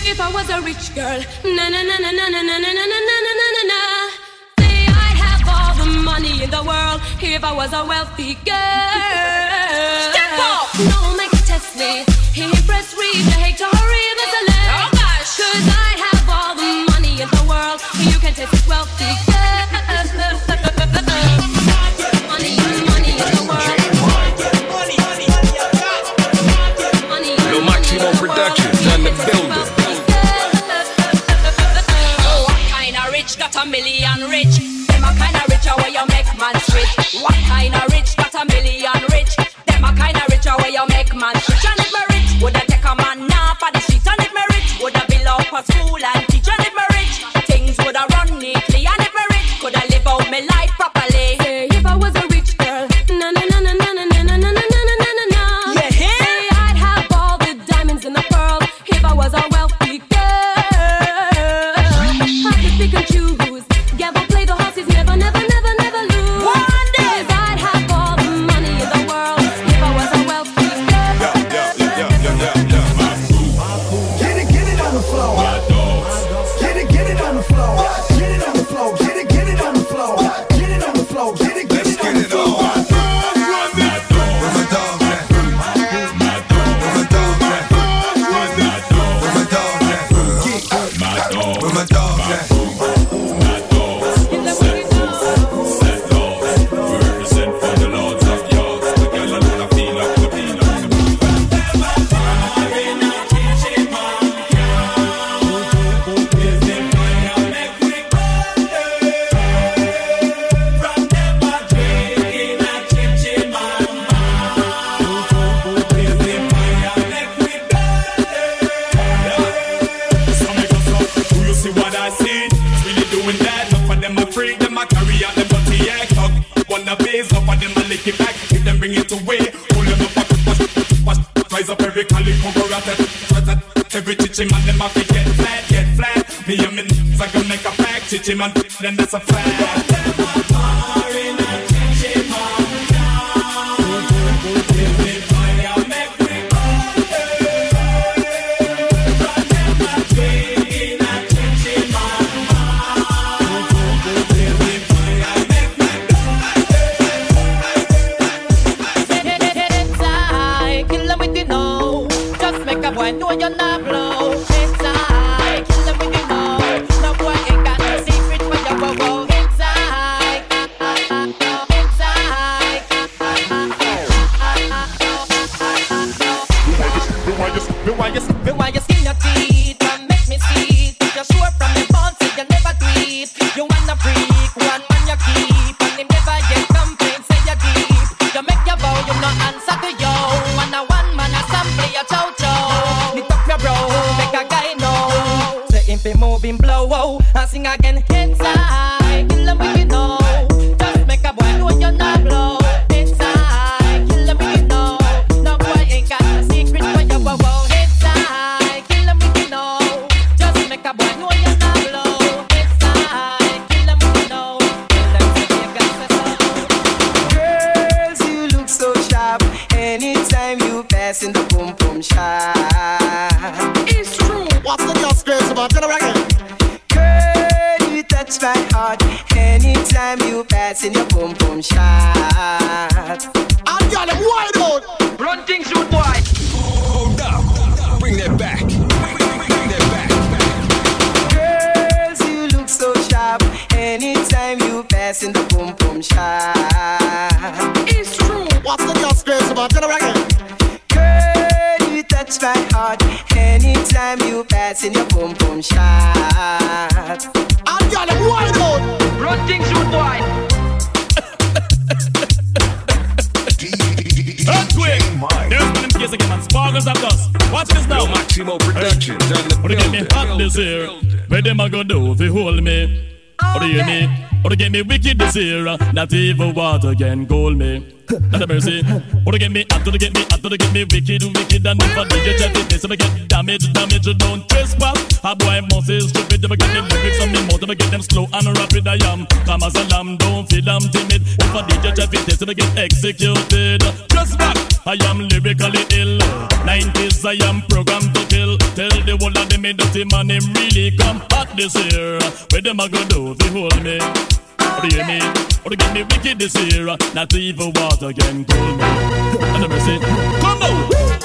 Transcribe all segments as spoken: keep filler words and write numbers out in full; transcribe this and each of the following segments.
If I was a rich girl, na na na na na na na na na na na na na na. Say I'd have all the money in the world if I was a wealthy girl. Step up! No man can test me. Impress, read, the hate, or even the left. Oh gosh! Cause I'd have all the money in the world. You can test this wealthy girl. Money, money in the world. Money, money, money. Lo Maximo Productions on the building. Got a million rich. Them a kinda rich where you make man switch. What kinda rich got a million rich? Them a kinda rich where you make man switch. And if me rich, woulda take a man off of the street. And if me rich, woulda build up a school and teach. And if me rich, things woulda run neatly. And if me rich, coulda live out me life properly. Say if I was a rich girl, na na na na na na na na na na na na na na. Yeah, say I'd have all the diamonds in the world if I was a wealthy girl. I could pick and choose. Never play the horses, never, never, never, never lose. One day, I'd have all the money in the world if I was a wealthy girl. Yeah, yeah, yeah, yeah, yeah, yeah. My boo. Get it, get it on the floor. My dogs. Get it, get it on the floor. Get it on the floor. Get it, get it on the floor. Get it on the floor. Get it, get it on the floor. My dogs. My dogs. Where my dogs at? My dogs. Where my dogs at? My dogs. Where my dogs at? My dogs. Where my dogs at? It back, if them bring it away, hold them up, wash, wash, rise up every collie, cover at it, every chichi man, them have to get flat, get flat. Me and me, I can make a pack, chichi man, then that's a fact. Boy, know you're not blow. Inside, kill them with you know. No boy ain't got no secret for your go go. Inside, inside. Me why you, me why you skin your teeth and make me see it. If you're sure from the bones, say you never do it. You wanna freak, one man you keep, and him never yet complain, say you're deep. You make your vow, you not answer to yo. And a one man a sample your chow chow. Make a guy know. Say if he moving blow, oh, and sing again inside. Kill him with you know. Just make a boy know you're not blow. Inside, kill him with you know. No boy ain't got a secret for your wow wow. Inside, kill him with you know. Just make a boy know you're not blow. Inside, kill him with you know. Girls, you look so sharp. Anytime you pass in the boom boom shop. It's true. What's the news, Grace? About tell her again. Girl, you touch my heart. Anytime you pass in your boom boom shot. I'm got them wide out. Run things root wide. Hold up. Bring that back. Bring that back. Girls, you look so sharp. Anytime you pass in the boom boom shot. It's true. What's the news, Grace? About tell her again. Girl, you touch my heart. Anytime you pass in your boom boom shot. I'm got them wide out. Run things root wide. Earthquake! There's one in case again, man. Sparkles of dust. Watch this now. Lo Maximo Productions on the But get me hot this year. Where them a go do if you hold me? Or do you hear me? Or to get me wicked this year, not even water can cool me. Not a mercy. Or to get me hot, to get me hot, to get me wicked, wicked, and if I do you just this, if I get damage, damage, don't trespass. A boy must is stupid, if I get them lyrics on me mouth, if I get them slow and rapid, I am. Come as a lamb, don't feel I'm timid. If I did you just this, if I get executed. Just back, I am lyrically ill. nineties, I am programmed to kill. Tell the whole of them, me dirty man, him really come hot this year. Where them a go do, they hold me. Or do you hear me? Or to get me wicked this year, not even water can cool me. And the mercy, come on!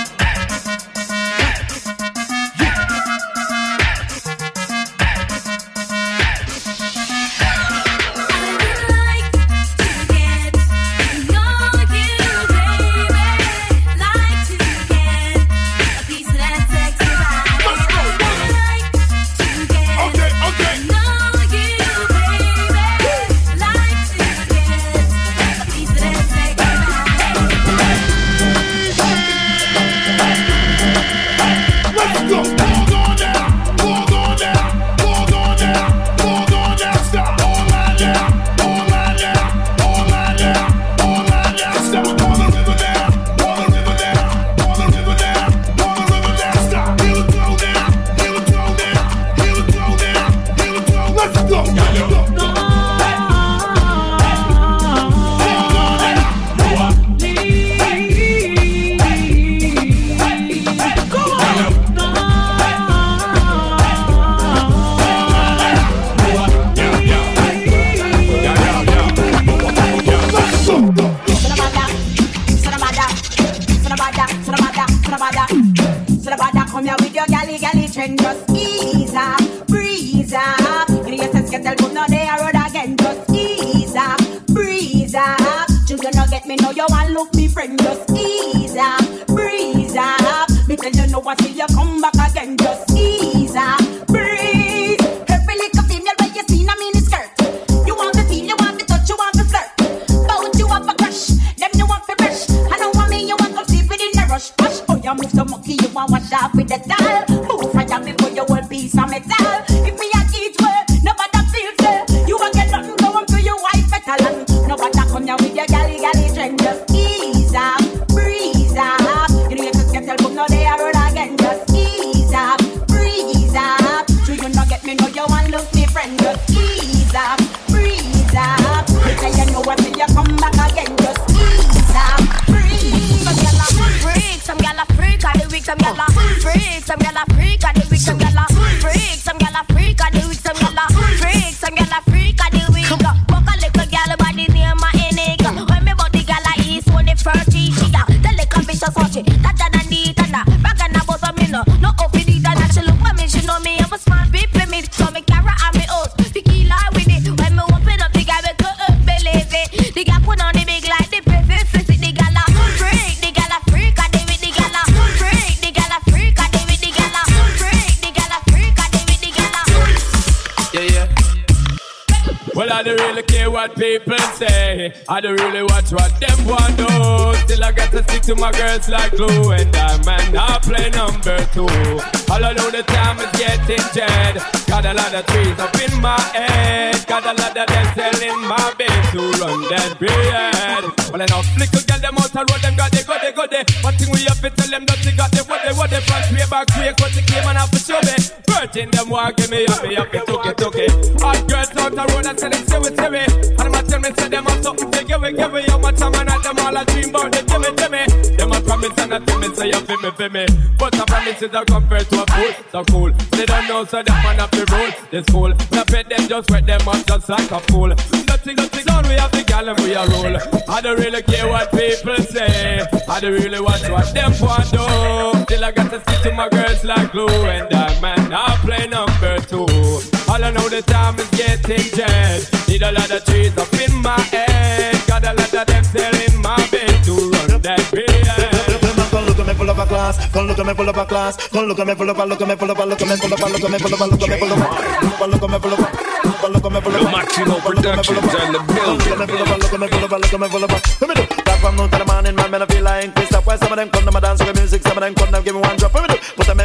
I don't really watch what them want do. Still I got to stick to my girls like glue. And I man, I play number two. All I know the time is getting jet. Got a lot of trees up in my head. Got a lot of them selling my bed to run that period. Well enough flicker, get them out the road. Them got they, got they, got they. One thing we have to tell them that they got they, what they, what they front way back way. Cause they came and have to show me. Virgin them walk, give me up, me up, me took it, took it. Hot girls out the road and say them say we, say we. And I'm tell me, say them have something to give me, give me. How much time and night them all a dream about they give me, give me. Them a promise and a tell me, say you feel me, feel me. But a promise is a compared to a fool, so cool. They don't know, so that man have the rule. This fool, the pet them just wet them up just like a fool. Nothing, nothing on, we have the gal and we a roll. I don't really care what people say. I don't really watch what them want do. Still I got to stick to my girls like glue. And I man, I play number two. All I know the time is getting jet. Need a lot of trees up in my head. Got a lot of them selling my bed to run that period. Come look at me full of a class. Come look at me full of a class. Come look at me full of a look at me full of a look at me full of a look at me full of a look at me full of a look at me full of a look at me full of a Maximo Productions and the building. Look at me full of a look at me full of a look at me full of a. Let me do. Back from noon to the morning, man, man, I feel like Chris. That's why some of them come to my dance with music. Some of them come to give me one drop. Let me do. Put them in pants and put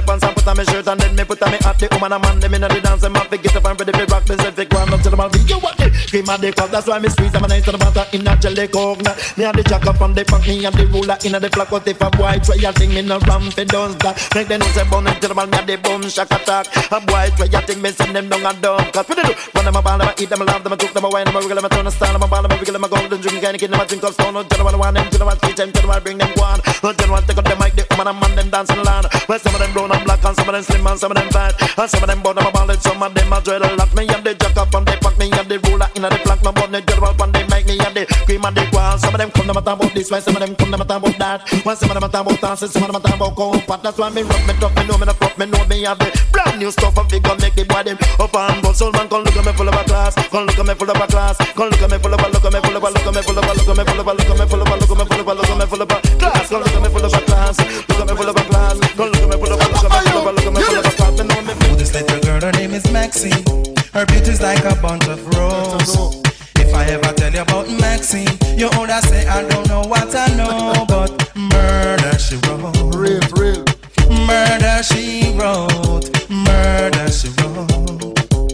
on my shirt and then me put on me hat. The woman and man them inna the dance, them have to get up and ready for rock. Me say fi go and up to the man, you what the cream of the crop. That's why me squeeze them and I instead of butter in a jelly coke. Me and the jack up on the back, me and the ruler inna the flock. But if a boy try a thing, me no ram fi does that. Make them know say bun and tell them me a the bum shock attack. A boy try a thing, me send them down a dumb. Cause what they do? Run them a ball, them a eat them a laugh, them a cook them a wine, them a wiggle, them a turn a style, them a ball, them a wiggle, them a golden drink, any kid them a drink of stone. No general want them, general teach them, general bring them one. No general take up the mic, the woman and man them dancing land. Well, some of them brown and black and some of them slim and some of them fat. And some of them bottom a ball, some of them a dread a lot. Me and the jack up and they pack me and the ruler in the flank. No more the general and they make me and the cream and the guan. Some of them come them a talk about this way, some of them come them a talk about that. When some of them a talk about dancing, some of them a talk about comfort. That's why me rock, me drop, me know me not fuck, me know me have the brand new stuff of figure make the boy them up and go. Soul man come look at me full of a class, come look at me full of a class, come look at me full of a, look at me full of a, look at me full of a, look at me full of a, look at me full of a, look at me full of a, look at me full of a class, come look at me full of a class, look at me full of a class, come look at me full of a, look at me full of a, look at me full of a class. Me know me. Oh, this little girl, her name is Maxine. Her beauty's like a bunch of roses. If I ever tell you about Maxine, you older say I don't know what I know, but murder she wrote. Real, real. Murder she wrote. Murder she wrote.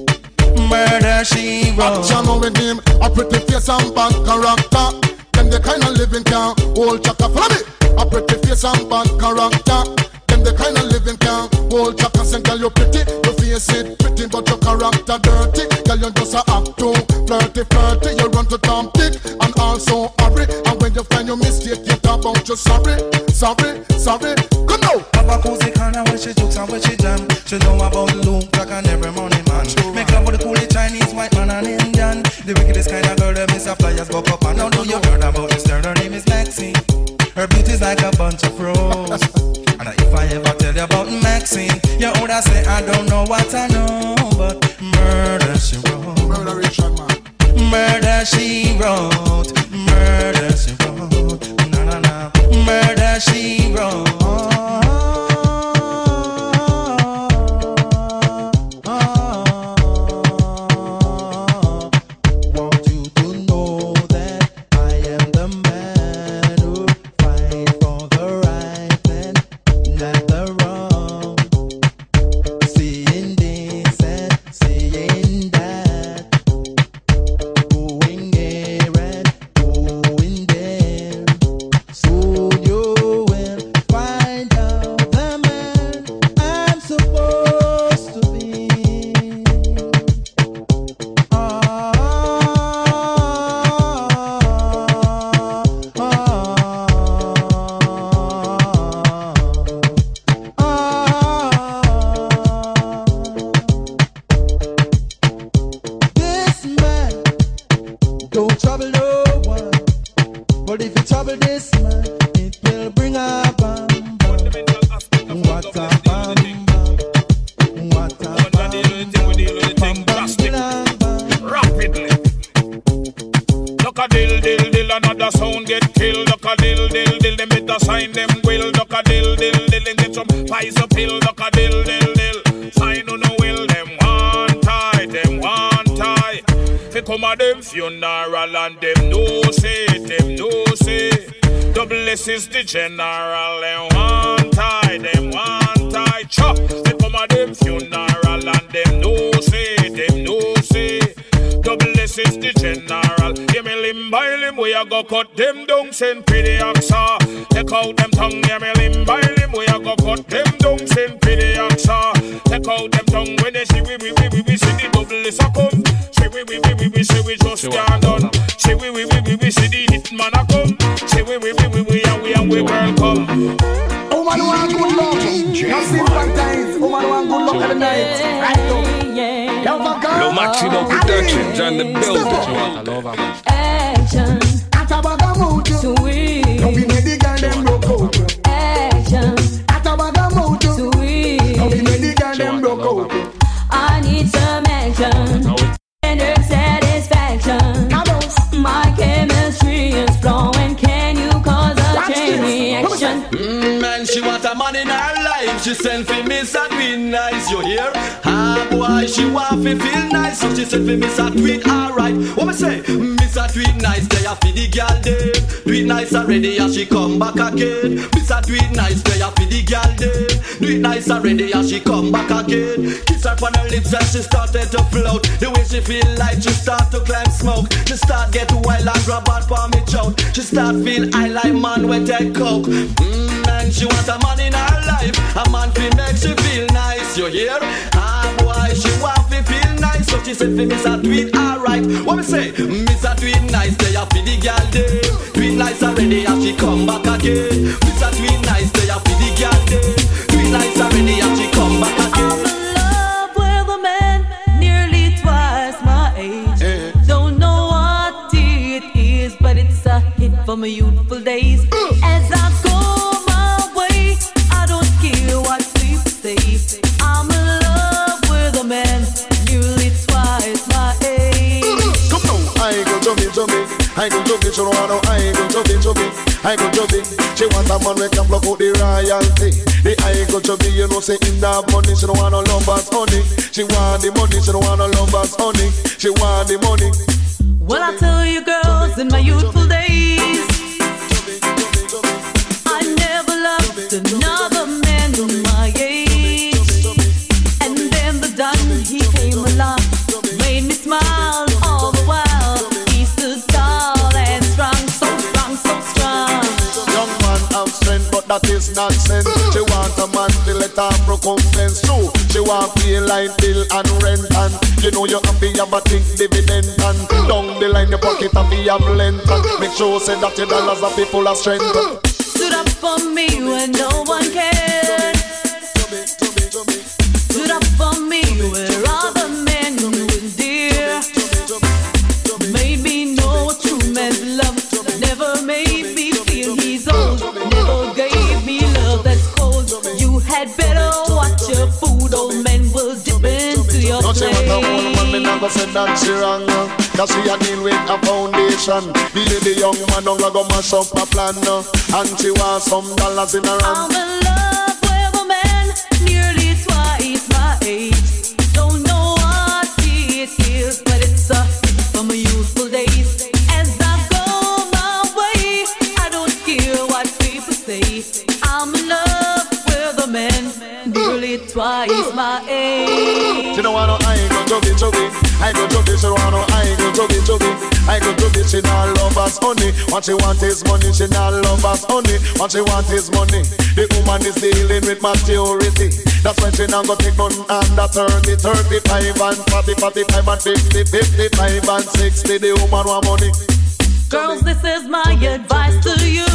Murder she wrote. Action with him, a pretty face and bad character. Them the kind of living can hold chaka. Follow me. A pretty face and bad character. Them the kind of living can hold chaka. Say girl you pretty, your face it pretty, but your character dirty. Girl you just a act too flirty, flirty. You run to Tom Dick and also hurry. And when you find your mistake, you talk about you sorry, sorry, sorry. Good now. Have a cozy corner where she jokes and where she jam. She know about Luke like an every morning man. Make love with the coolie Chinese, white man and Indian. The wickedest kind of girl, them is a flyers buck up. And now know you heard about this girl, her name is Maxine. Her beauty's like a bunch of roses. And if I ever tell you about Maxine, you older say I don't know what I know, but murder she wrote. Murder man. Murder she wrote. Murder she wrote. Na na na. Murder she wrote. Funeral and them no say, them no say. Double S is the general, them one tie, them one tie. Chop, they come at them funeral and them no say, them no say. Double S is the general. Give me limb by limb, we a go cut them down, send pretty oxa. Take out them tongue, give me limb by limb, we a go cut them down, send pretty oxa. Take out them tongue when they see we we we we we see the double S a come. See we we we we we see we just can't done. See we we we we we see the hit man a come. See we we we we we and we and we girl come. Woman want good luck. You see sometimes woman want good luck every night. Right now. Lo Maximo Productions on the building. Action. Atabaga sweet. Don't be made the girl them broke out. Action. Atabaga sweet. Don't be made the girl them broke out. I need some action. Tender satisfaction. My chemistry is flowing. Can you cause a chain reaction? Mm, man, she want a man in her life. She send for me so tweet nice. You hear? Ah boy, she want to feel nice. So she send for me so tweet alright. What me say? Miss a tweet nice. They a for the girl them. Tweet nice already and she come back again. Miss a tweet nice. They a for the girl them. Do it nice already and she come back again. Kiss her on her lips and she started to float. The way she feel like she start to climb smoke. She start get wild and grab out for me choke. She start feel I like man with take coke. Mmm, and she want a man in her life. A man feel make she feel nice, you hear? Ah boy, she want me feel nice. So she said for Miss a do it alright. What me say? Miss a do it nice, they a for the girl day. Do it nice already and she come back again. Miss a do it nice, they a for the girl day. Do it nice already and she come back again. I'm in love with a man nearly twice my age. Yeah. Don't know what it is, but it's a hit for my youthful days. Uh. As I go my way, I don't care what people say. I'm in love with a man nearly twice my age. Uh. Come on, I go to me, to me. I go to me, so I know I go to me, to me. I go to me. She want a man who can block out the royalty. The I go to me, you know, say in that money. She don't want no lovers, honey. She want the money, she don't want no lovers, honey. She want the money. Well, I tell you girls, in my youthful days, I never loved another man my age. And then the Don, he came along, made me smile all the while. He stood tall and strong, so strong, so strong. Young man have strength, but that is nonsense. She want a man to let her recompense. True, she want pay line bill and rent. And you know you happy have a think dividend. And down the line your pocket have be have length. And make sure say that your dollars are people of strength. Stood up for me when no one cared. Stood up for me where other men wouldn't dare. Made me know what true man's love. Never made me feel he's old. Never gave me love that's cold. You had better watch your food. Old men will dip into your plate. No, she want a old man, me never said that she wrong. Cause she a deal with a foundation. The the young man don't go mash up a plan. And she want some dollars in her hand. I'm in love with a man nearly twice my age. Don't know what it is, but it's a from my youthful days. As I go my way, I don't care what people say. I'm in love with a man nearly twice my age. She don't want no I go to be to be. I go to be, she don't want no I go to be to be. I go to be, she not love us honey. What she want is money, she not love us honey. What she want is money. The woman is dealing with maturity. That's when she not go take none under thirty, thirty-five and forty, forty-five and fifty, fifty-five and sixty. The woman want money. Girls, this is my advice to you.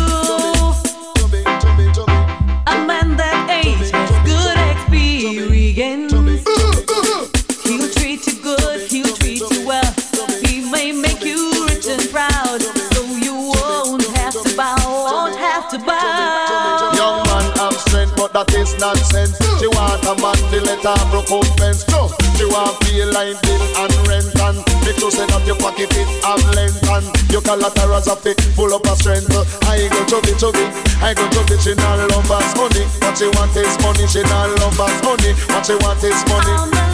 A man that age has good experience. He'll treat you good, he'll treat you well. He may make you rich and proud, so you won't have to bow, won't have to bow. Young man have strength, but that is nonsense. She want a man to let her recompense. No, she want pay line bill and rent. And make sure say that your pocket it have length. And your collaterals have fit full up of strength. I go chubby chubby, I go chubby. She not love us money. What she want is money, she not love us money. What she want is money.